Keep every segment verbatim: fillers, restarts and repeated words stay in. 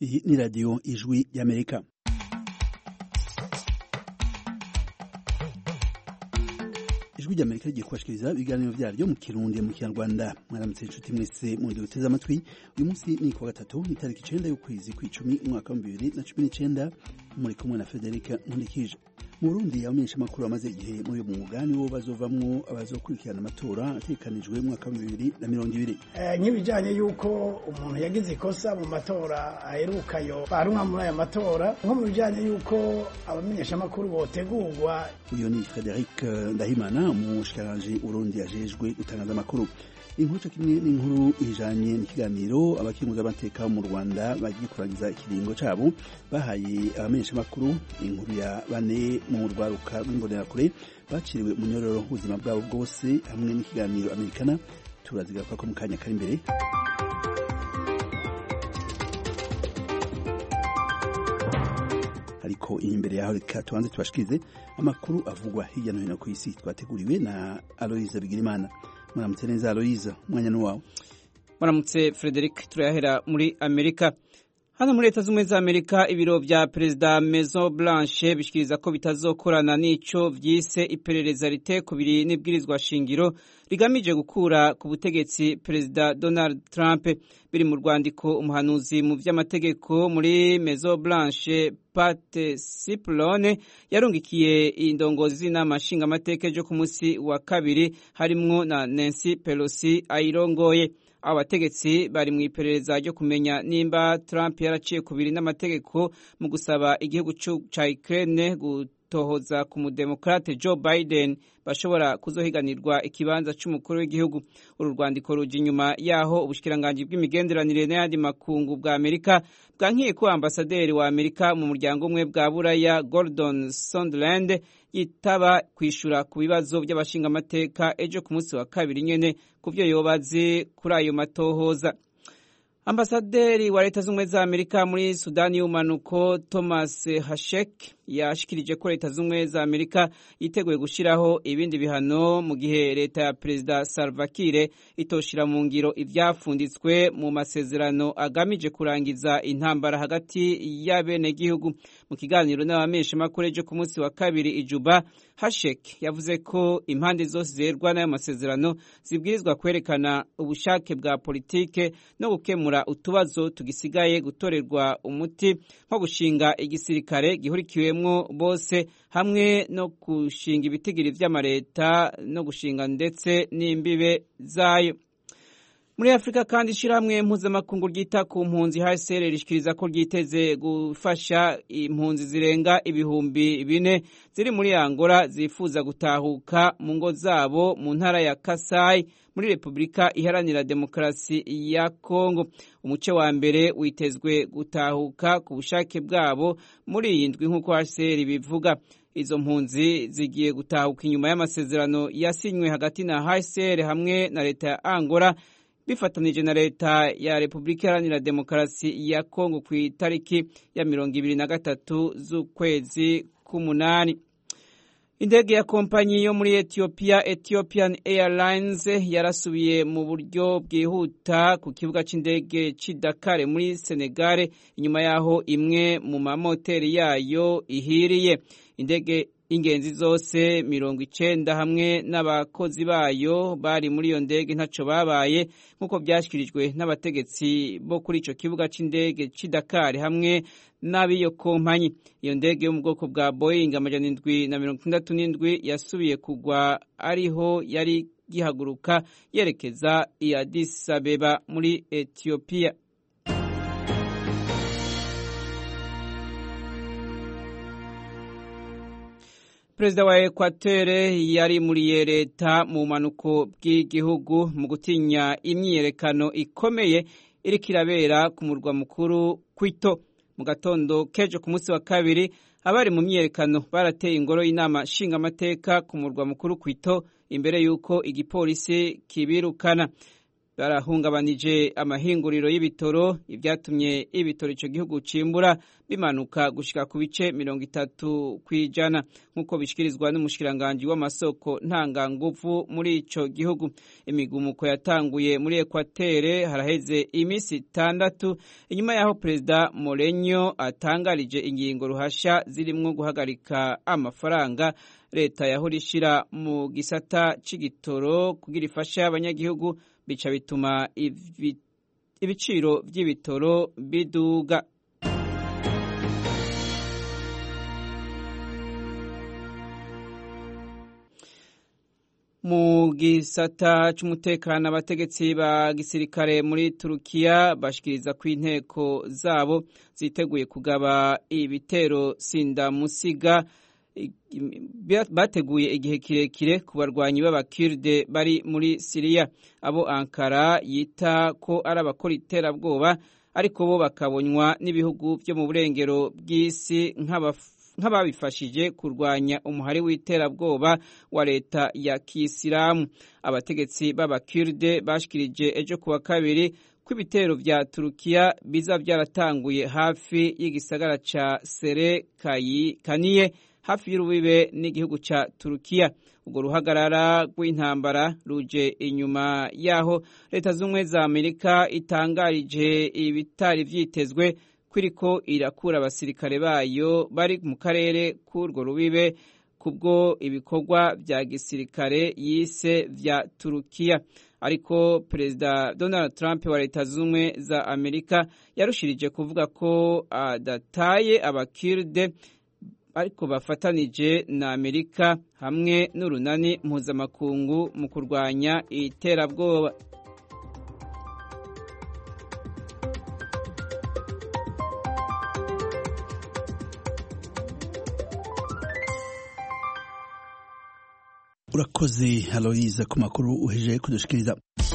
Iyi ni radiyo ijwi y'Amerika. Ijwi ry'Amerika rigiye kubashikiriza ibiganiro vyaryo mu Kirundi mu Kinyarwanda. Mwaramutse inshuti mwese mu ndwi uteze amatwi. Uyu munsi ni kuwa gatatu itariki icenda y'ukwezi kw'icumi umwaka wa bibiri na cumi n'icenda, muri kumwe na Frederica Nkundikije. Mu Burundi abamenyesha makuru bamaze igihe muri uyu mwuga nibo bazovamwo abazokurikirana amatora ategekanijwe mu mwaka wa bibiri na mirongo ibiri. Eh, nk'ibijanye yuko umuntu yagize ikosa mu matora aherukayo barumwa muri aya matora, nko mu bijanye yuko abamenyesha makuru botegurwa. Uyu ni Frederic Ndahimana, umushikiranganji Burundi ajejwe gutangaza amakuru. Inkuru kimwe n'inkuru ijanye n'ikiganiro abakinguza amateka mu Rwanda bagiye kurangiza ikiringo cabo bahaye abamenyesha makuru. Inkuru ya bane mu rwaruka rw'imbonerakure baciriwe mu nyororo ubuzima bwabo bwose, hamwe n'ikiganiro Amerikana turazigaruka ko mu kanya kari imbere. Ariko imbere yaho reka tubanze tubashikirize amakuru avugwa hirya no hino ku isi twateguriwe na Aloise Bigirimana. Mwaramutse neza Aloise, mwanya n'uwawe. Mwaramutse Frederic, turahera muri Amerika. Hano muri Leta Zunze za Amerika, ibiro vya Perezida Maison Blanche bishikiriza ko bitazokorana n'ico vyise iperereza ritekubiri n'ibwirizwa shingiro rigamije gukura ku butegetsi Perezida Donald Trump. Biri mu rwandiko umuhanuzi mu vy'amategeko muri Maison Blanche Pat Cipollone yarungikiye indongozi z'inama nshingamateka ejo ku musi wa kabiri, harimwo na Nancy Pelosi ayirongoye. Abategetsi bari mu iperereza ryo kumenya nimba Trump yaraciye kubiri n'amategeko mu gusaba igihugu ca Ukraine gutohoza ku mudemokrate Joe Biden bashobora kuzohiganirwa ikibanza c'umukuru w'igihugu. Uru rwandiko ruji inyuma yaho ubushikiranganji bw'imigenderanire n'ayandi makungu bwa Amerika bwankiye ko ambasaderi wa Amerika mu muryango umwe bwa Buraya Gordon Sondland yitaba kwishura ku bibazo by'abashingamateka ejo ku munsi wa kabiri nyene kuvyo yobazi kuri ayo matohoza. Ambasaderi wa Leta Zunze za Amerika muri Sudani y'umanuko Thomas Hashek yashikirije ko Leta Zunze za Amerika yiteguye gushiraho ibindi bihano mu gihe leta ya Perezida Salva Kiir itoshira mu ngiro ivyafunditswe mu masezerano agamije kurangiza intambara hagati y'abene gihugu. Mu kiganiro n'abamenyesha makuru ejo ku munsi wa kabiri i Juba, Hashek yavuze ko impande zose zerwa n'ayo masezerano zibwirizwa kwerekana ubushake bwa politike no gukemura utubazo tugisigaye gutorerwa umuti, nko gushinga igisirikare gihurikiwemwo bose hamwe no gushinga ibitigiri vy'amareta no gushinga ndetse n'imbibe zayo. Muri Afrika kandi ishirahamwe mpuzamakungu ryita ku mpunzi H C R rishikiriza ko ryiteze gufasha impunzi zirenga ibihumbi bine ziri muri Angola zifuza gutahuka mu ngo zabo mu ntara ya Kasai muri Republika Iharanira Demokarasi ya Kongo. Umuce wa mbere witezwe gutahuka ku bushake bwabo muri iyi ndwi nk'uko H C R bivuga. Izo mpunzi zigiye gutahuka inyuma y'amasezerano yasinywe hagati na H C R hamwe na leta ya Angola bifatanije na leta ya Republika Iharanira Demokarasi ya Kongo ku itariki ya mirongo ibiri na gatatu z'ukwezi k'umunani. Indege ya kompanyi yo muri Ethiopia Ethiopian Airlines yarasubiye mu buryo bwihuta ku kibuga c'indege c'i Dakar muri Senegal inyuma yaho imwe mu mamoteri yayo ihiriye. Indege ingenzi zose mirongo icenda hamwe n'abakozi bayo bari muri iyo ndege ntaco babaye, nk'uko vyashikirijwe n'abategetsi bo kuri ico kibuga c'indege c'i Dakar hamwe n'abiyo kompanyi. Iyo ndege yo mu bwoko bwa Boeing amajana indwi na mirongo itandatu n'indwi yasubiye kugwa ariho yari gihaguruka yerekeza i Addis Abeba muri Ethiopia. Perezida wa Ekwatere yari muri leta mu manuko bw'igihugu mu gutinya imyiyerekano ikomeye iriko irabera ku murwa mukuru Quito. Mu gatondo kejo ku munsi wa kabiri abari mu myiyerekano barateye ingoro y'inama nshingamateka ku murwa mukuru Quito imbere yuko igipolisi kibirukana. barahungabanije amahinguriro y'ibitoro ibyatumye ibitoro ico gihugu cimbura bimanuka gushika ku bice mirongo itatu kwijana nk'uko bishikirizwa n'umushikiranganje w'amasoko ntanganguvu muri ico gihugu. Imigumuko yatanguye muri Ekwatere haraheze imisi itandatu inyuma yaho Perezida Morenyo atangarije ingingo ruhasha zirimwo guhagarika amafaranga leta yahurishira mu gisata c'igitoro kugira ifasha abanyagihugu, bica bituma ibiciro vy'ibitoro biduga. Mu gisata c'umutekano abategetsi ba gisirikare muri Turukiya bashikiriza ko inteko zabo ziteguye kugaba ibitero sindamusiga bateguye igihe kirekire ku barwanyi b'abakurde bari muri Siriya. Abo Ankara yita ko ari abakora iterabwoba ariko bo bakabonywa n'ibihugu byo mu burengero bw'isi nk'ababifashije kurwanya umuhari w'iterabwoba wa leta ya Kisilamu. Abategetsi b'abakurde bashikirije ejo kuwa kabiri ko ibitero vya Turukiya biza byaratanguye hafi y'igisagara ca Serekaniye hafi y'urubibe n'igihugu ca Turukiya. Ubwo ruhagarara rw'intambara ruje inyuma yaho leta z'ubumwe za Amerika itangarije ibitari vyitezwe kwiriko irakura abasirikare bayo bari mu karere k'urwo rubibe kubwo ibikorwa vya gisirikare yise vya Turukiya. Ariko Perezida Donald Trump wa leta z'ubumwe za Amerika yarushirije kuvuga ko adataye abakurde ariko bafatanije na Amerika hamwe n'urunani mpuzamakungu mu kurwanya iterabwoba. Urakoze Aloyiza ku makuru uhejeje kudushikiriza.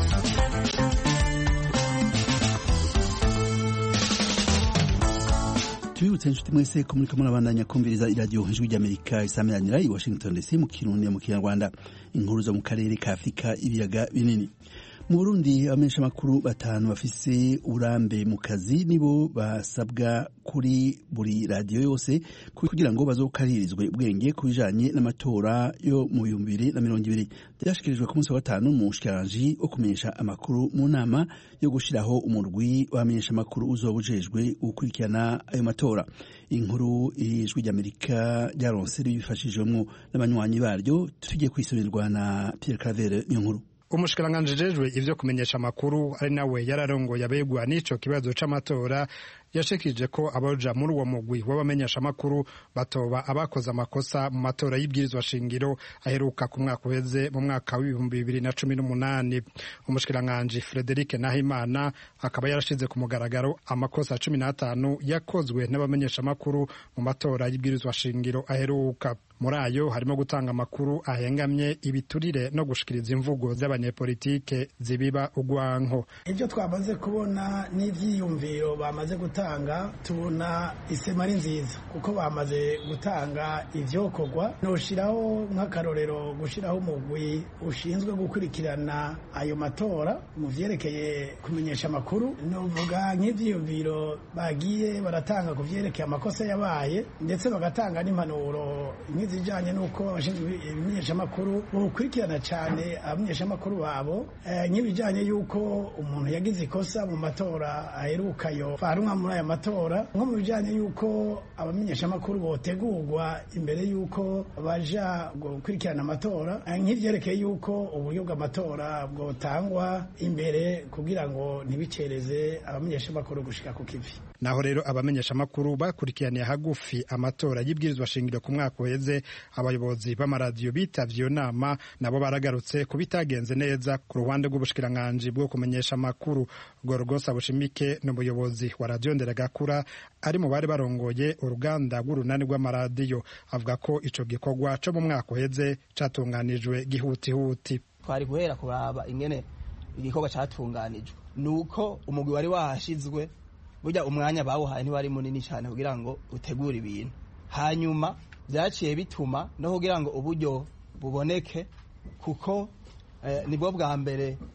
Tubibutse inshuti mwese ko muri kamwe nabandanya kumviriza iradiyo Ijwi ry'Amerika isameranira i Washington D C mu Kirundi mu Kinyarwanda. Inkuru zo mu karere ka Afrika ibiyaga binini. Mu Burundi abamenyesha makuru batanu bafise uburambe mu kazi nibo basabwa kuri buri radio yose kugira ngo bazokaririzwe ubwenge kubijanye n'amatora yo mu bihumbi bibiri na mirongo ibiri. Byashikirijwe ku munsi wa gatanu mu shikiranganje wo kumenyesha amakuru mu nama yo gushiraho umurwi w'abamenyesha makuru uzobujejwe gukurikirana ayo matora. Inkuru Ijwi ry'Amerika ryaronse bifashijwemo n'abanywanyi baryo, tugiye kwisomerwa na Pierre Claver n'inkuru. Umushikiranganje jejwe ivyo kumenyesha makuru ari nawe yararongoye abegwa n'ico kibazo c'amatora yashikije ko abaja muri uwo mugwi w'abamenyesha makuru batoba abakoze amakosa mu matora y'ibwirizwa shingiro aheruka ku mwaka uheze mu mwaka w'ibihumbi bibiri na cumi n'umunani. Umushikiranganje Frederic Nahimana akaba yarashize ku mugaragaro amakosa cumi n'atanu yakozwe n'abamenyesha makuru mu matora y'ibwirizwa shingiro aheruka. Muri ayo harimo gutanga amakuru ahengamye, ibiturire no gushikiriza imvugo z'abanyepolitike zibiba ugwanko. Ibyo twamaze kubona n'ivyiyumviro bamaze gutanga tubona isema ari nziza kuko bamaze gutanga ivyokorwa. Noshiraho nk'akarorero gushiraho umugwi ushinzwe gukurikirana ayo matora mu vyerekeye kumenyesha amakuru. Novuga nk'ivyiyumviro bagiye baratanga ku vyerekeye amakosa yabaye ndetse bagatanga n'impanuro zijanye nuko abashinzwe ibimenyesha makuru bokurikirana cyane abamenyesha makuru babo nk'ibijanye yuko umuntu yagize ikosa mu matora aherukayo farumwa muri aya matora, nko mu bijanye yuko abamenyesha makuru botegurwa imbere yuko baja gukurikirana amatora, nk'ivyerekeye yuko uburyo bw'amatora bwotangwa imbere kugira ngo ntibicereze abamenyesha makuru gushika ku kivi. Naho rero abamenyesha makuru bakurikiraniye hagufi amatora y'ibwirizwa shingiro ku mwaka uheze, abayobozi b'amaradiyo bitavye iyo nama nabo baragarutse kubitagenze neza ku ruhande rw'ubushikiranganje bwo kumenyesha amakuru. Gorgosa Bushimike n'umuyobozi wa radio Nderagakura ari mu bari barongoye uruganda rw'urunani rw'amaradiyo, avuga ko ico gikorwa co mu mwaka uheze catunganijwe gihutihuti. Twari guhera kuraba ingene igikorwa catunganijwe, nuko umugwi wari wahashizwe burya umwanya bawuhaye ntiwari munini cyane kugira ngo utegure ibintu, hanyuma byaciye bituma no kugira ngo uburyo buboneke kuko eh, nibwo bwa mbere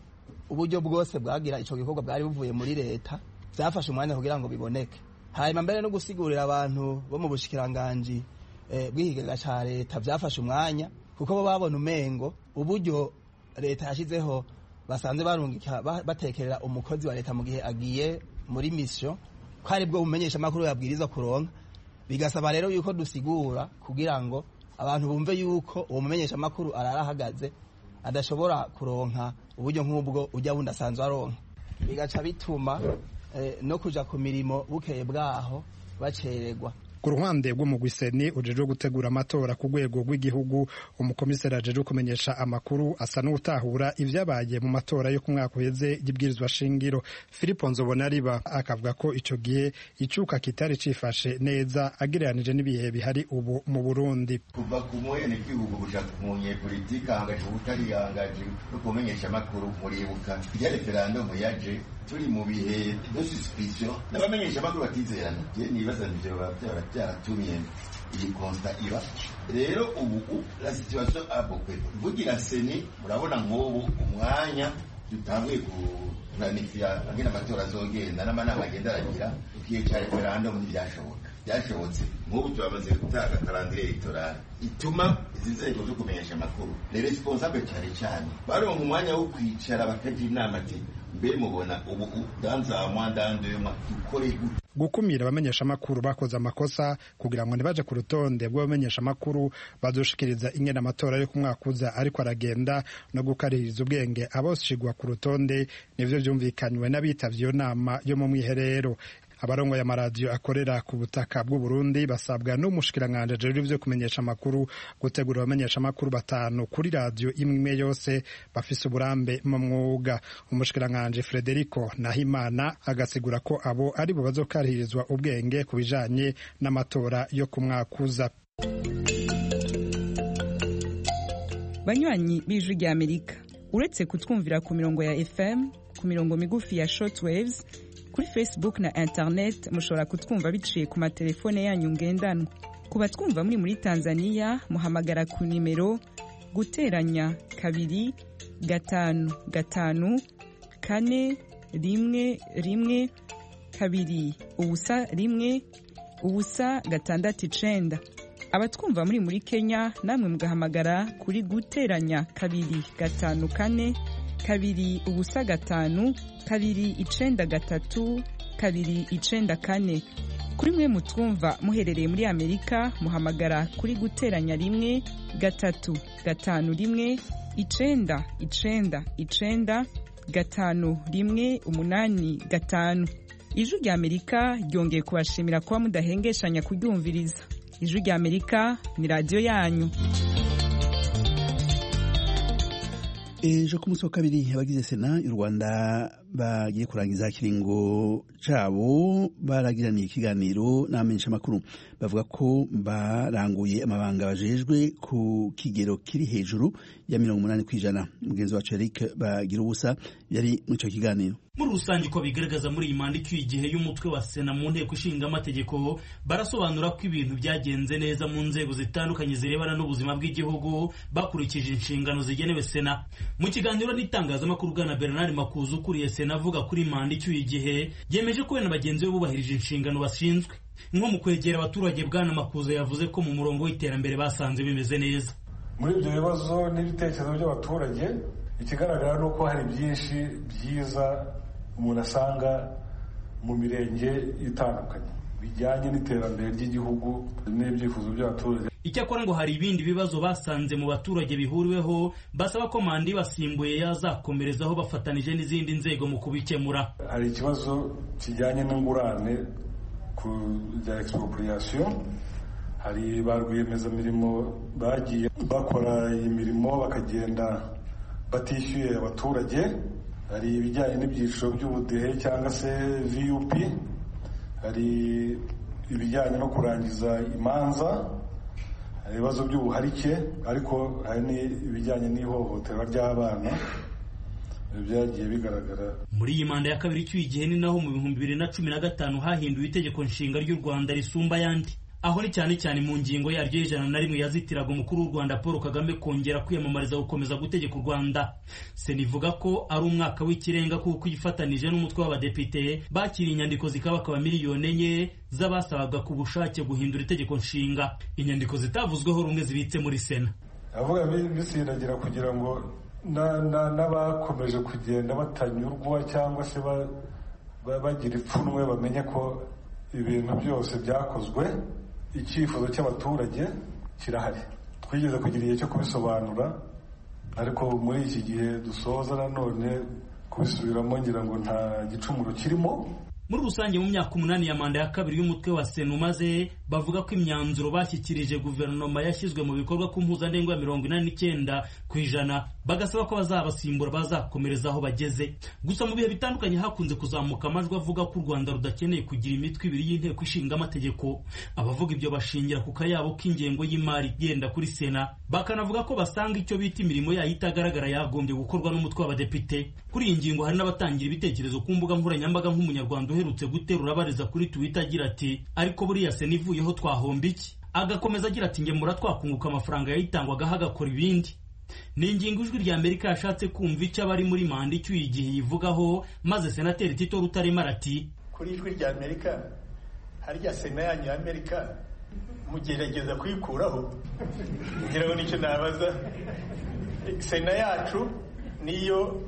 uburyo bwose bwagira ico gikorwa bwari buvuye muri leta byafashe umwanya kugira ngo biboneke. Hanyuma mbere no gusigurira abantu bo mu bushikiranganji eh, bw'ikigega ca leta byafashe umwanya kuko bo babona umengo uburyo leta yashizeho basanze barungika batekerera umukozi wa leta mu gihe agiye muri mission ko ari bwo bumenyesha makuru yabwiriza kuronka, bigasaba rero yuko dusigura kugira ngo abantu bumve yuko uwo mumenyesha makuru ararahagaze adashobora kuronka uburyo nk'ubwo ujya bundi asanzwe aronka, bigaca bituma eh, no kuja ku mirimo bukeye bwaho bacererwa. Ku ruhande rw'umugwiseni ujejwe gutegura amatora ku rwego rw'igihugu, umukomiseri ajejwe kumenyesha amakuru asa n'utahura ivyabaye mu matora yo ku mwaka uheze y'ibwirizwa shingiro. Filipo Nzobonariba akavuga ko ico gihe icuka kitari cifashe neza agereranije n'ibihe bihari ubu mu Burundi. Kuva ku mwene gihugu gushaka ku munyepolitika angaje utari yangaje no kumenyesha amakuru muribuka ya referendum yaje turi mu bihe de suspicion n'abamenyesha amakuru batizerana. Je nibaza nivyo bavyara byaratumye iyi konsta iba rero ubu la situation abokwe vugira seni murabona nk'ubu umwanya dutanguye ku planifia angena amatora azogenda n'amanama agenda aragira igihe cya referendum ntibyashoboka byashobotse nk'ubu turamaze gutanga calendrier electoral ituma izi nzego zo kumenyesha amakuru les responsables cyane cyane baronka umwanya wo kwicara bakagira inama ati mbe mubona ubu danza mwandande dukore gukumira abamenyesha amakuru bakoze amakosa kugira ngo ntibaje ku rutonde rw'abamenyesha amakuru bazoshikiriza ingene amatora yo ku mwaka uza ariko aragenda no gukaririza ubwenge aboshigwa ku rutonde nivyo vyumvikanywe n'abitavye iyo nama yo mu mwiherero. Abarongoye amaradiyo akorera ku butaka bw'u Burundi basabwa n'umushikiranganje ajejwe ivyo kumenyesha amakuru gutegura abamenyesha amakuru batanu kuri radiyo imwe yose bafise uburambe mu mwuga. Umushikiranganje Frederico Nahimana agasigura ko abo ari bo bazokarihirizwa ubwenge ku bijanye n'amatora yo ku mwaka uza. Banywanyi b'Ijwi rya Amerika, uretse kutwumvira ku mirongo ya F M, ku mirongo migufi ya shortwaves, kuri Facebook na internet mushobora kutwumva biciye ku matelefone yanyu ngendanwa. Kuba twumva muri muri Tanzania muhamagara ku nimero guteranya kabiri gatanu gatanu kane rimwe rimwe kabiri ubusa rimwe ubusa gatandatu icenda. Abatwumva muri muri Kenya namwe mugahamagara kuri guteranya kabiri gatanu kane kabiri ubusa gatanu kabiri icenda gatatu kabiri icenda kane. Kuri mwe mutwumva muherereye muri Amerika muhamagara kuri guteranya rimwe gatatu gatanu rimwe icenda icenda icenda gatanu rimwe umunani gatanu. Ijwi rya Amerika ryongeye kubashimira kuba mudahengeshanya kuryumviriza. Ijwi rya Amerika ni radio yanyu. Ejo ku munsi wa kabiri abagize Sena y'u Rwanda bagiye kurangiza ikiringo cabo baragiraniye ikiganiro n'abamenyesha amakuru bavuga ko baranguye amabanga bajejwe ku kigero kiri hejuru ya mirongo umunani kw'ijana. Mugenzi wacu Eric bagira ubusa yari mu ico kiganiro. Muri rusange ko bigaragaza muri iyi mandiko igihe y'umutwe wa Sena mu nteko ishinga amategeko barasobanura ko ibintu byagenze neza mu nzego zitandukanye zirebana n'ubuzima bw'igihugu bakurikije inshingano zigenewe Sena. Mu kiganiro n'itangazamakuru bwana Bernard Makuza ukuriye Sena avuga kuri mandiko igihe yemeje ko we na bagenzi be bubahirije inshingano bashinzwe. Nko mu kwegera abaturage bwana Makuza yavuze ko mu murongo w'iterambere basanze bimeze neza. Muri ibyo bibazo n'ibitekerezo by'abaturage ikigaragara ni uko hari byinshi byiza umuntu asanga mu mirenge itandukanye bijyanye n'iterambere ry'igihugu n'ibyifuzo by'abaturage. Icyakora ngo hari ibindi bibazo basanze mu baturage bihuriweho basaba ko manda basimbuye yazakomerezaho bafatanije n'izindi nzego mu kubikemura. Hari ikibazo kijyanye n'ingurane ku bya expropriation, hari ba rwiyemezamirimo bagiye bakora imirimo bakagenda batishyuye abaturage, hari ibijyanye n'ibyiciro by'ubudehe cyangwa se V U P, hari ibijyanye no kurangiza imanza, hari ibibazo by'ubuharike, ariko hari n'ibijyanye n'ihohoterwa ry'abana byagiye bigaragara. Muri iyi manda ya kabiri cy'igihe ni naho mu bihumbi bibiri na cumi na gatanu hahinduwe itegeko nshinga ry'u Rwanda risumba yandi. aho ni cyane cyane mu ngingo yaryo y'ijana na rimwe yazitiraga umukuru w'u Rwanda Paul Kagame kongera kwiyamamariza gukomeza gutegeka u Rwanda. Sena ivuga ko ari umwaka w'ikirenga kuko yifatanije n'umutwe w'abadepite bakiriye inyandiko zikabakaba miliyoni enye z'abasabaga ku bushake guhindura itegeko nshinga, inyandiko zitavuzweho rumwe zibitse muri Sena. avuga bisiragira kugira ngo n'abakomeje kugenda batanyurwa cyangwa se bagira ipfunwe bamenye ko ibintu byose byakozwe, icyifuzo cy'abaturage kirahari. Twigeze kugira igihe cyo kubisobanura, ariko muri iki gihe dusoza nanone kubisubiramo ngira ngo nta gicumuro kirimo. Muri rusange mu myaka umunani ya manda ya kabiri y'umutwe wa Sena umaze, bavuga ko imyanzuro bashyikirije guverinoma yashyizwe mu bikorwa ku mpuzandengo ya mirongo inani n'icyenda ku ijana, bagasaba ko bazabasimbura bazakomereza aho bageze. Gusa mu bihe bitandukanye hakunze kuzamuka amajwi avuga ko u Rwanda rudakeneye kugira imitwe ibiri y'inteko ishinga amategeko. Abavuga ibyo bashingira ku kayabo k'ingengo y'imari igenda kuri Sena, bakanavuga ko basanga icyo bita imirimo yayo itagaragara yagombye gukorwa n'umutwe w'abadepite. Kuri iyi ngingo hari n'abatangira ibitekerezo ku mbuga nkoranyambaga nk'umunyarwanda uherutse guterura abariza kuri Twitter agira ati ariko buriya Sena ivuyeho twahomba iki? Agakomeza agira ati nge mura twakunguka amafaranga yayitangwagaho agakora ibindi. Ni ingingo ijwi rya Amerika yashatse kumva icyo abari muri manda icyuye igihe yivugaho, maze Senateri Tito Rutaremara ati kuri ijwi rya Amerika harya Sena yanyu ya Amerika mugerageza kwikuraho, ngira ngo nicyo nabaza. Sena yacu niyo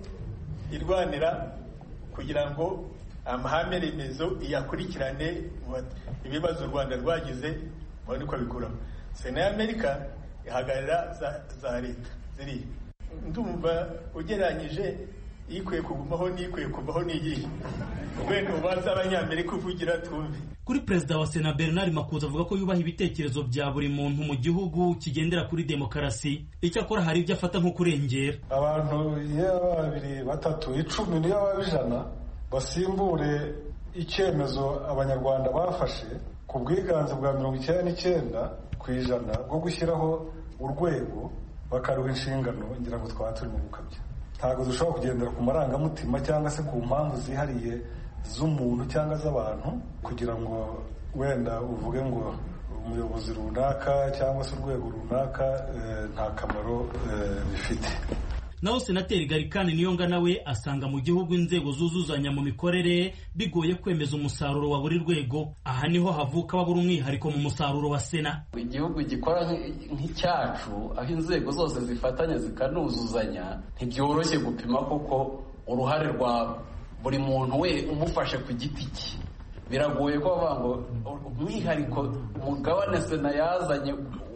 irwanira kugira ngo amahame remezo iyakurikirane ibibazo u Rwanda rwagize mubone ko bikuraho. Sena ya Amerika ihagarara za, za leta ziri. Ndumva ugereranyije ikwiye kugumaho n'ikwiye kuvaho n'iyihe, ubwo ubanza abanyamerika uvugira tumve. Kuri Perezida wa Sena Bernard Makuza avuga ko yubaha ibitekerezo bya buri muntu mu gihugu kigendera kuri demokarasi, icyakora hari ibyo afata nko kurengera. Abantu iyo babiri batatu icumi niyo babijana basimbure icyemezo abanyarwanda bafashe ku bwiganze bwa mirongo icyenda n'icyenda ku ijana bwo gushyiraho urwego bakaruha inshingano, ngira ngo twaba turi mu gukabya. Ntabwo dushobora kugendera ku marangamutima cyangwa se ku mpamvu zihariye z'umuntu cyangwa z'abantu kugira ngo wenda uvuge ngo umuyobozi runaka cyangwa se urwego runaka e, nta kamaro e, bifite. Naho Senateri Garikani Niyonga nawe asanga mu gihugu inzego zuzuzanya mu mikorere bigoye kwemeza umusaruro wa buri rwego. Aha niho havuka babura umwihariko mu musaruro wa Sena. Igihugu gikora nk'icyacu aho inzego zose zifatanya zikanuzuzanya, ntibyoroshye gupima koko uruhare rwa buri muntu we umufashe ku giti cye. Biragoye ko bavuga ngo umwihariko umugabane Sena yazanye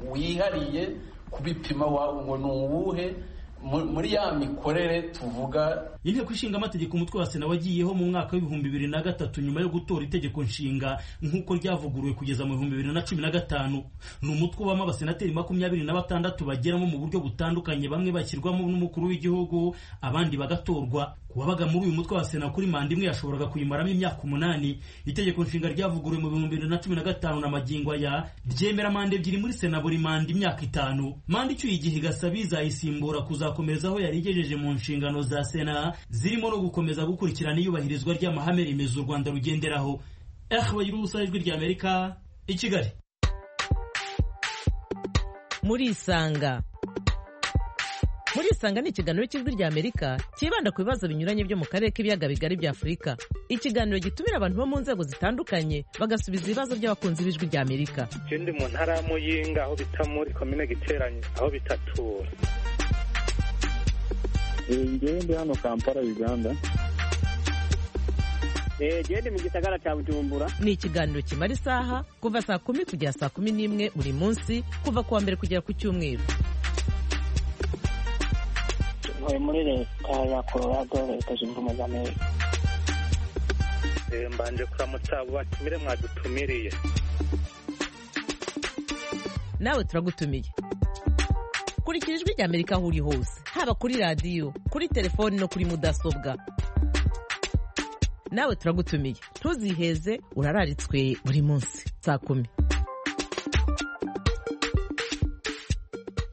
wihariye kubipima ngo ni uwuhe muri ya mikorere tuvuga. Inteko ishinga amategeko umutwe wa Sena wagiyeho mu mwaka w'ibihumbi bibiri na gatatu nyuma yo gutora itegeko nshinga nk'uko ryavuguruwe kugeza mu bihumbi bibiri na cumi na gatanu. Ni umutwe w'ama abasenateri makumyabiri na batandatu bageramo mu buryo butandukanye, bamwe bashyirwamo n'umukuru w'igihugu abandi bagatorwa. Kuwabaga muri uyu mutwe wa Sena kuri manda imwe yashoboraga kuyimaramo imyaka umunani. Itegeko nshinga ryavuguruwe mu bihumbi bibiri na cumi na gatanu na magingo aya ryemera manda ebyiri muri Sena buri manda imyaka itanu. Manda icyuye igihe igasaba izayisimbura kuzakomeza aho yari igejeje mu nshingano za Sena, zirimo no gukomeza gukurikirana iyubahirizwa ry'amahame remezo u Rwanda rugenderaho. Eh bayirusa ijwi rya Amerika i Kigali. Muri Isanga. Muri Isanga ni ikiganiro cy'ijwi rya Amerika kibanda ku bibazo binyuranye byo mu karere k'ibiyaga bigari bya Afurika. Ikiganiro gitumira abantu bo mu nzego zitandukanye bagasubiza ibibazo by'abakunzi b'ijwi rya Amerika. Ikindi mu ntara ya Muyinga aho bita muri komine Giteranye aho bitatura. Ngewe ndi hano Kampala Uganda. Gende mu gisagara cya Bujumbura. Ni ikiganiro kimara isaha kuva saa kumi kugera saa kumi n'imwe buri munsi kuva kuwa mbere kugera ku cyumweru. Ntuye muri leta ya Colorado, leta zunze ubumwe za Amerika. Mbanje kuramutsa abo batumire mwadutumiriye. Nawe turagutumiye. Kurikira ijwi rya Amerika aho uri hose, haba kuri radiyo, kuri telefoni no kuri mudasobwa. Nawe turagutumiye, ntuziheze, urararitswe buri munsi saa kumi.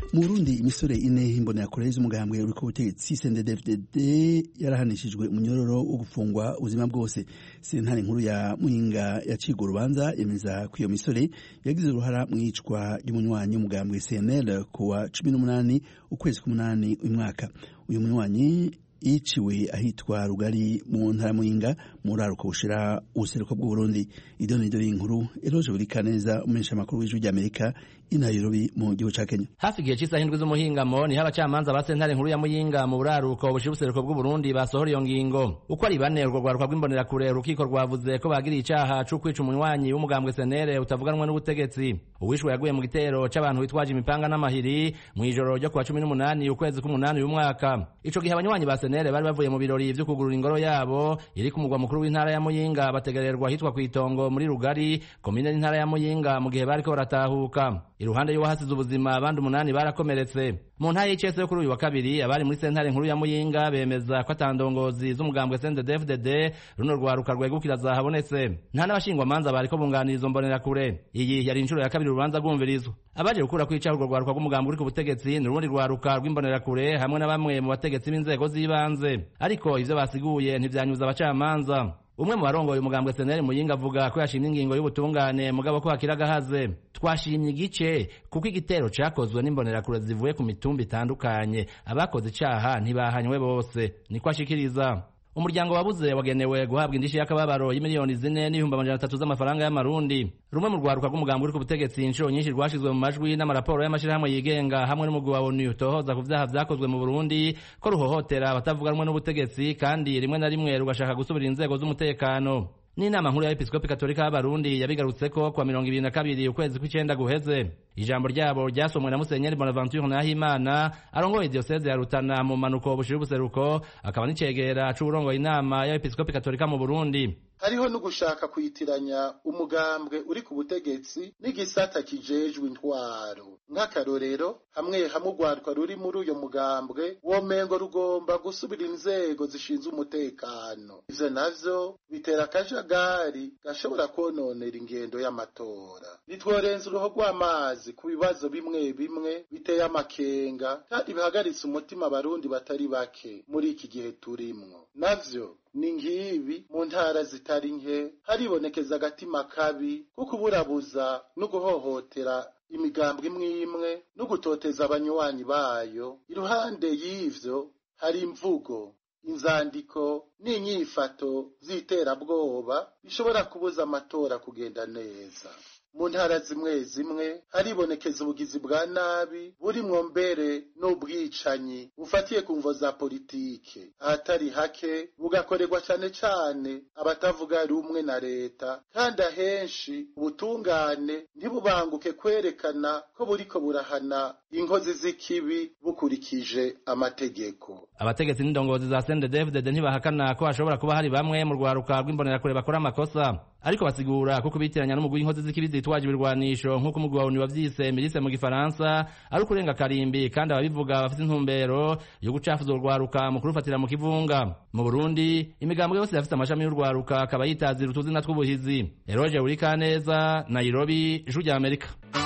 mu Burundi imisore ine y'imbonerakure z'umugambwe uri ku butegetsi C N D D F D D yarahanishijwe umunyororo wo gufungwa ubuzima bwose. Sentare nkuru ya Muyinga yaciga urubanza yemeza ko iyo misore yagize uruhara mu iyicwa ry'umunywanyi w'umugambwe C N L kuwa cumi n'umunani ukwezi k'umunani uyu mwaka. Uyu munywanyi yiciwe ahitwa Rugari mu ntara Muyinga mu raruko bushira ubuseruko bw'u Burundi. Idoni idoni inkuru Eroje Burikaneza umumenyesha makuru w'ijwi ry'Amerika i Nairobi mu gihugu ca Kenya. Hafi gihe cy'isaha indwi z'umuhingamo ni abacamanza ba sentare nkuru ya Muyinga mu buraruko bushira ubuseruko bw'u Burundi basohora iyo ngingo. Uko ari bane urwo rwaruka rw'imbonerakure urukiko rwavuze ko bagiriye icaha cyo kwica umunywanyi w'umugambwe C N L utavuganwa n'ubutegetsi. Uwishwe yaguye mu gitero c'abantu bitwaje imipanga n'amahiri mu ijoro ryo kuwa cumi n'umunani ukwezi k'umunani uyu mwaka. Ico gihe abanywanyi ba C N L bari bavuye mu birori vyo kugurura ingoro yabo iri ku mugwa mukuru w'intara ya Muyinga bategererwa hitwa kwitongo muri Rugari komine y'intara ya Muyinga mu gihe bariko baratahuka. Iruhande yo hasize ubuzima abandi umunani barakomeretse. Mu ntara y'icese yo kuri uyu wa kabiri abari muri sentare nkuru ya Muyinga bemeza ko atandongozi z'umugambwe C N D D F D D runo rwaruka rwegukira zahabonetse. Nta n'abashingwa manza bariko bunganiriza mbonerakure. Iyi yari inshuro ya kabiri urubanza rwumvirizwa. Abaje gukura kwica urwo rwaruka rw'umugambwe uri ku butegetsi n'urundi rwaruka rw'imbonerakure hamwe na bamwe mu bategetsi b'inzego z'ibanze. Ariko ivyo basiguye ntivyanyuza abacamanza. Umwe mu barongoye umugambwe C N L Muyinga avuga ko yashimye ingingo y'ubutungane mugabo ko hakira gahaze. Twashimye igice kuko igitero cakozwe n'imbonerakure zivuye ku mitumba itandukanye. Abakoze icaha ntibahanywe bose. Niko ashikiriza. Umuryango wabuze wagenewe guhabwa indishi y'akababaro y'imiliyoni zine n'ibihumbi amajana atatu z'amafaranga y'amarundi. Rumwe mu rwaruka rw'umugambwe uri ku butegetsi inshuro nyinshi rwashizwe mu majwi n'amaraporo y'amashirahamwe yigenga hamwe n'umugwi wa O N U tohoza ku vyaha vyakozwe mu Burundi ko ruhohotera abatavuganwa n'ubutegetsi kandi rimwe na rimwe rugashaka gusubira inzego z'umutekano. N'inama nkuru ya Episkopi Katolika y'Abarundi yabigarutseko kwa mirongo ibiri na kabiri ukwezi kw'icenda guheze. Ijambo ryabo ryasomwe na Musenyeri Bonaventure Nahimana arongoye diocese ya Rutana mu manuko bushira ubuseruko akaba n'icegera c'urongoye inama ya Episkopi Katolika mu Burundi. Hariho no gushaka kuyitiranya umugambwe uri ku butegetsi n'igisata kijejwe intwaro. Nk'akarorero hamwe hamwe urwaruka ruri muri uyo mugambwe womengo rugomba gusubira inzego zishinzwe umutekano. Ivyo navyo bitera akajagari gashobora kononera ingendo y'amatora. Nitworenza uruho rw'amazi ku bibazo bimwe bimwe biteye amakenga kandi bihagaritse umutima abarundi batari bake muri iki gihe turimwo. Navyo ni ngibi mu ntara zitari nke haribonekeza agatima kabi kuko uburabuza no guhohotera imigambwe imwe imwe no gutoteza abanywanyi bayo. Iruhande y'ivyo hari imvugo, inzandiko n'inyifato z'iterabwoba bishobora kubuza amatora kugenda neza. Mu ntara zimwe zimwe haribonekeza ubugizi bwa nabi burimwo mbere n'ubwicanyi bufatiye ku mvo za politike. Ahatari hake bugakorerwa cane cane abatavuga rumwe na leta kandi ahenshi ubutungane ntibubanguke kwerekana ko buriko burahana inkozi z'ikibi bukurikije amategeko. Abategetsi n'indongozi za C N D D F D D ntibahakana ko hashobora kuba hari bamwe mu rwaruka rw'imbonerakure bakora amakosa, ariko basigura ko kubitiranya n'umugwi w'inkozi z'ikibi zitwaje ibirwanisho nk'uko umugwi wa O N U wavyise milice mu gifaransa ari ukurenga karimbi kandi ababivuga bafite intumbero yo gucafuza urwaruka mu kurufatira mu kivunga. Mu Burundi imigambwe yose yafite amashami y'urwaruka akaba yitazira utuzina tw'ubuhizi. Eroje Burikaneza, Nairobi, Ijwi ry'Amerika.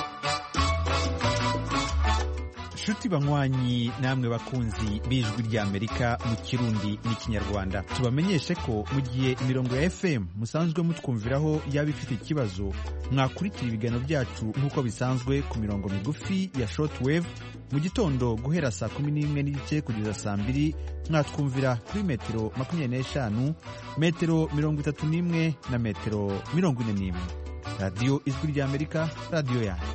Shuti banywanyi namwe bakunzi b'Ijwi ry'Amerika mu Kirundi n'Ikinyarwanda, tubamenyeshe ko mu gihe imirongo ya F M musanzwe mutwumviraho yaba ifite ikibazo, mwakurikira ibiganiro byacu nk'uko bisanzwe ku mirongo migufi ya shortwave mu gitondo guhera saa kumi n'imwe n'igice kugeza saa mbiri, mwatwumvira kuri metero makumyabiri n'eshanu, metero mirongo itatu n'imwe na metero mirongo ine n'imwe. Radio Ijwi ry'Amerika, radio yanyu.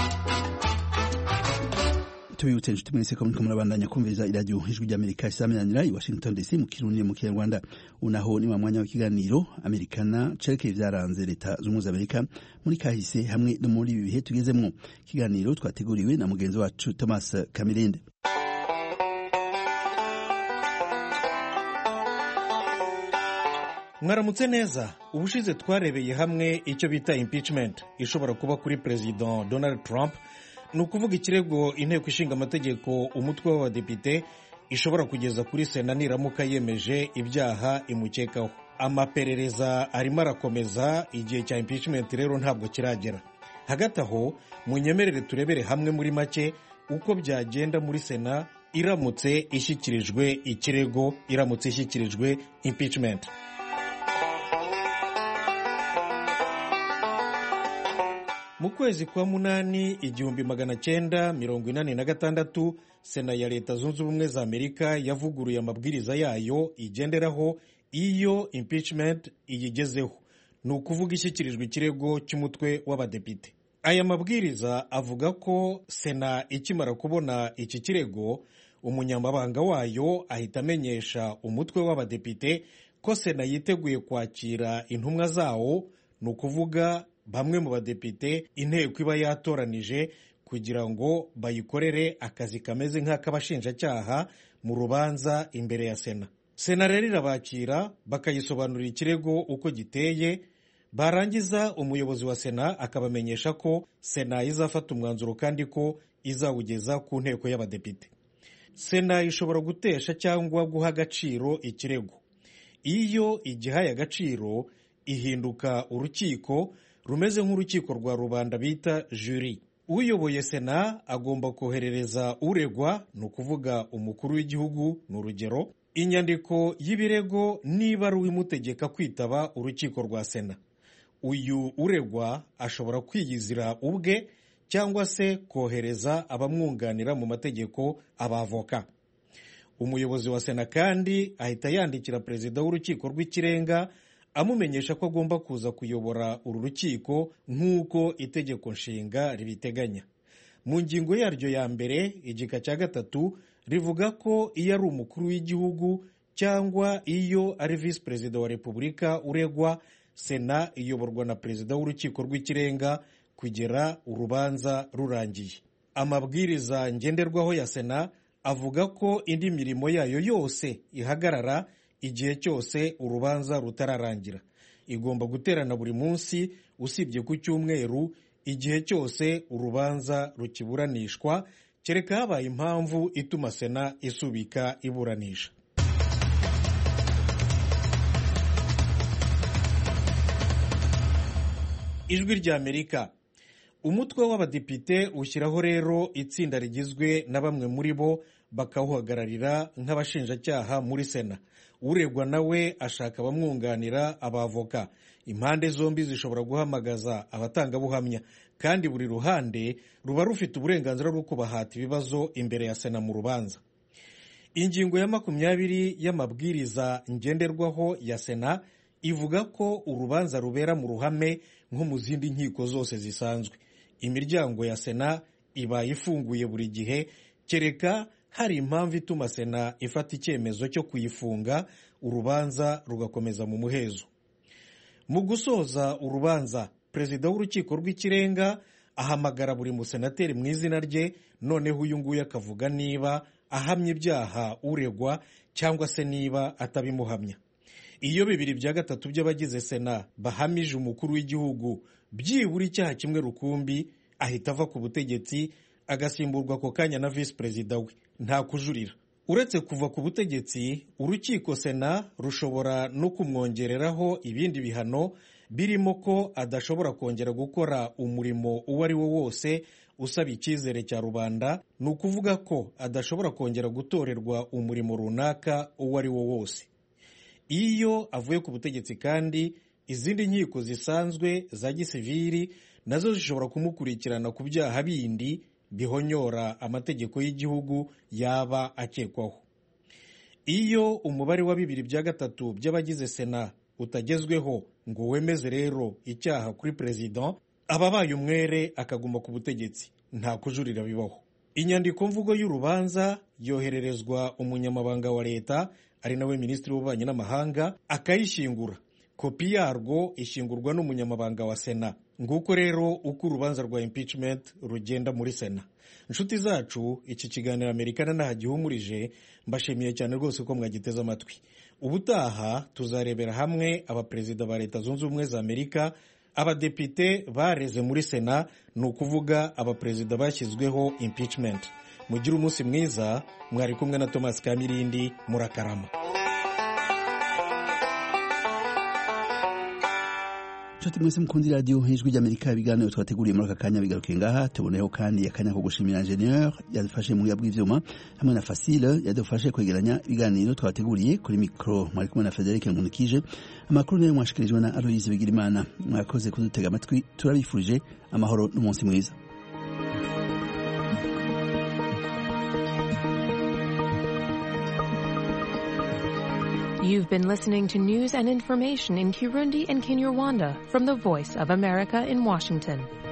Tubibutse inshuti mwese ko muriko murabandanya kumviriza iradiyo Ijwi ry'Amerika isaminanira i Washington D C mu Kirundi mu Kinyarwanda. Unaho ni wa mwanya w'ikiganiro Amerikana cerekeye ivyaranze leta z'Ubumwe z'Amerika muri kahise hamwe no muri ibi bihe tugezemwo. Ikiganiro twateguriwe na mugenzi wacu Thomas Kamirinde. Mwaramutse neza. Ubushize twarebeye hamwe icyo bita impeachment ishobora kuba kuri President Donald Trump, ni ukuvuga ikirego inteko ishinga amategeko umutwe w'abadepite ishobora kugeza kuri sena niramuka yemeje ibyaha imukekaho. Amaperereza arimo arakomeza, igihe cya impeachment rero ntabwo kiragera. Hagati aho munyemerere turebere hamwe muri make uko byagenda muri sena iramutse ishyikirijwe ikirego iramutse ishyikirijwe impeachment. Mu kwezi kwa munani igihumbi magana cyenda mirongo inani na gatandatu sena ya leta zunze ubumwe za Amerika yavuguruye amabwiriza yayo igenderaho iyo impeachment iyigezeho, ni ukuvuga ishyikirijwe ikirego cy'umutwe w'abadepite. Aya mabwiriza avuga ko sena ikimara kubona iki kirego, umunyamabanga wayo ahita amenyesha umutwe w'abadepite ko sena yiteguye kwakira intumwa zawo, ni ukuvuga bamwe mu badepite inteko iba yatoranije kugira ngo bayikorere akazi kameze nk'ak'abashinjacyaha mu rubanza imbere ya sena. Sena rero irabakira bakayisobanurira ikirego uko giteye, barangiza umuyobozi wa sena akabamenyesha ko sena izafata umwanzuro kandi ko izawugeza ku nteko y'abadepite. Sena ishobora gutesha cyangwa guha agaciro ikirego. Iyo igihaye agaciro ihinduka urukiko rumeze nk'urukiko rwa rubanda bita juri. Uyoboye sena agomba koherereza uregwa, ni ukuvuga umukuru w'igihugu ni urugero, inyandiko y'ibirego niba ari uwimutegeka kwitaba urukiko rwa sena. Uyu uregwa ashobora kwiyizira ubwe cyangwa se kohereza abamwunganira mu mategeko, abavoka. Umuyobozi wa sena kandi ahita yandikira perezida w'urukiko rw'ikirenga amumenyesha ko agomba kuza kuyobora uru rukiko nk'uko itegeko nshinga ribiteganya. Mu ngingo yaryo ya mbere igika cya gatatu rivuga ko iyo ari umukuru w'igihugu cyangwa iyo ari visi perezida wa repubulika uregwa, sena iyoborwa na perezida w'urukiko rw'ikirenga kugera urubanza rurangiye. Amabwiriza ngenderwaho ya sena avuga ko indi mirimo yayo yose ihagarara igihe cyose urubanza rutararangira. Igomba guterana buri munsi usibye ku cyumweru igihe cyose urubanza rukiburanishwa, kereka habaye impamvu ituma sena isubika iburanisha. Ijwi rya Amerika. Umutwe w'abadepite ushyiraho rero itsinda rigizwe na bamwe muri bo bakawuhagararira nk'abashinjacyaha muri sena. Uregwa nawe ashaka abamwunganira, abavoka. Impande zombi zishobora guhamagaza abatangabuhamya, kandi buri ruhande ruba rufite uburenganzira bwo kubahata ibibazo imbere ya sena mu rubanza. Ingingo ya makumyabiri y'amabwiriza ngenderwaho ya sena ivuga ko urubanza rubera mu ruhame nko mu zindi nkiko zose zisanzwe. Imiryango ya sena iba ifunguye buri gihe, kereka hari impamvu ituma sena ifata icyemezo cyo kuyifunga, urubanza rugakomeza mu muhezo. Mu gusoza urubanza, perezida w'urukiko rw'ikirenga ahamagara buri musenateri mu izina rye, noneho uyu nguyu akavuga niba ahamya ibyaha uregwa cyangwa se niba atabimuhamya. Iyo bibiri bya gatatu by'abagize sena bahamije umukuru w'igihugu byibura icyaha kimwe rukumbi, ahita ava ku butegetsi agasimburwa ako kanya na visi perezida we, nta kujurira. Uretse kuva ku butegetsi, urukiko sena rushobora no kumwongereraho ibindi bihano, birimo ko adashobora kongera gukora umurimo uwo ari wo wose usaba icyizere cya rubanda, ni ukuvuga ko adashobora kongera gutorerwa umurimo runaka uwo ari wo wose. Iyo avuye ku butegetsi kandi, izindi nkiko zisanzwe za gisivili nazo zishobora kumukurikirana ku byaha bindi bihonyora amategeko y'igihugu yaba akekwaho. Iyo umubare wa bibiri bya gatatu by'abagize sena utagezweho ngo wemeze rero icyaha kuri perezida, ababaye umwere akaguma ku butegetsi, nta kujurira bibaho. Inyandiko mvugo y'urubanza yohererezwa umunyamabanga wa leta, ari nawe minisitiri w'ububanyi n'amahanga, akayishyingura. Kopi yarwo ishyingurwa n'umunyamabanga wa sena. Nguko rero uko urubanza rwa impeachment rugenda muri sena. Inshuti zacu, iki kiganiro Amerikana nahagihumurije, mbashimiye cyane rwose ko mwagiteze amatwi. Ubutaha tuzarebera hamwe abaperezida ba leta zunze ubumwe za Amerika, abadepite bareze muri sena, ni ukuvuga abaperezida bashyizweho impeachment. Mugire umunsi mwiza, mwari kumwe na Thomas Kamirindi, murakarama. nshuti mwese mukundi radiyo ijwi ry'amerika ibiganiro twateguriye muri aka kanya bigaruke ngaha tuboneyeho kandi akanya ko gushimira ingenieur yadufashe mu buhinga bw'ivyuma hamwe na Facile yadufashe kwegeranya ibiganiro twateguriye kuri mikro mwari kumwe na Frederic Nkunikije amakuru nayo mwashikirijwe na Aloise Bigirimana mwakoze kudutega amatwi turabifurije amahoro n'umunsi mwiza. You've been listening to news and information in Kirundi and Kinyarwanda from the Voice of America in Washington.